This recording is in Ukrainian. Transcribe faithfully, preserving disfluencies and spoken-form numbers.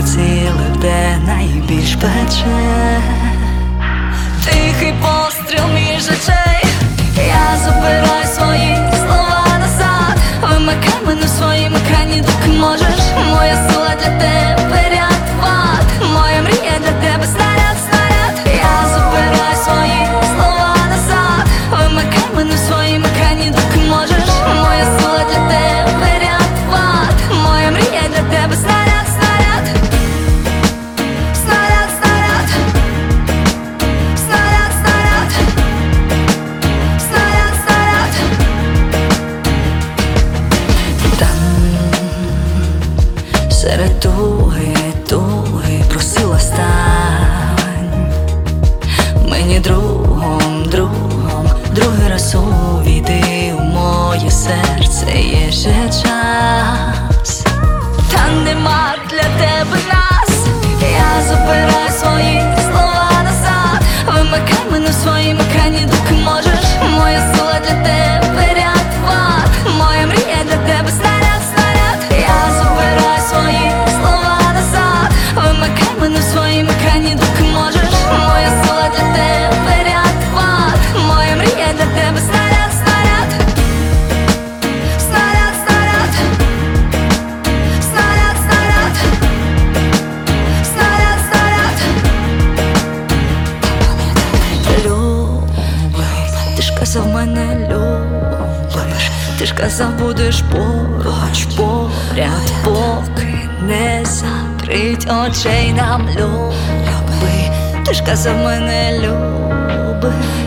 поцілив, де найбільш пече. Тихий постріл між очей, я забираю свої слова назад. Вимикай мене в своїм екрані, доки можеш. Моя сила для тебе рятуват, моя мрія для тебе снаряд, снаряд. Я забираю свої слова назад. Вимикай мене в своїм екрані, доки можеш. Моя сила для тебе рятуват, моя мрія для тебе снаряд, снаряд. Снаряд, снаряд. Снаряд, снаряд. Снаряд, снаряд. Там серед туги, туги просила стань мені другом, другом, другий раз увійди у моє серце, є ще час. Та нема для тебе нас, я забираю свої слова назад. Вимикай мене в своїм екрані, доки можеш. Моя сила для тебе рятуват, моя мрія для тебе снаряд, снаряд. Я забираю свої слова назад. Вимикай мене в своїм екрані, доки можеш. Моя сила для тебе рятуват, моя мрія для тебе снаряд, снаряд. Снаряд, снаряд. Снаряд, снаряд. Снаряд, снаряд. Любий, ти ж казав, мене любиш. Ти ж казав, будеш поруч, поряд, поки не закрить очей нам, любий. Ти ж казав, мене любиш.